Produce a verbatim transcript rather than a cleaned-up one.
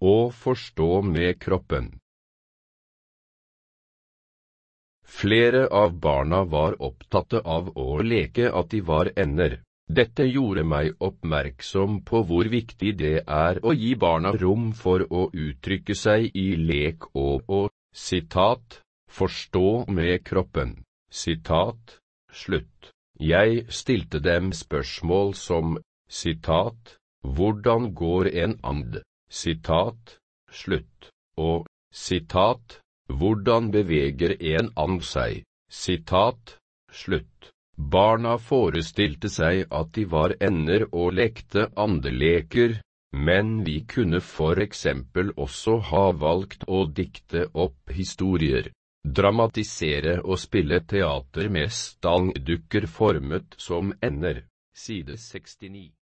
Å forstå med kroppen. Flere av barna var opptatte av å leke at de var ender. Dette gjorde meg oppmerksom på hvor viktig det er å gi barna rom for å uttrykke seg i lek og å, sitat, forstå med kroppen, sitat, slutt. Jeg stilte dem spørsmål som, sitat, hvordan går en and, sitat, slutt, og, sitat, hvordan beveger en and seg, sitat, slutt. Barna forestilte seg at de var ender og lekte andeleker, men vi kunne for eksempel også ha valgt å dikte opp historier, dramatisere og spille teater med stangdukker formet som ender. Side sekstini.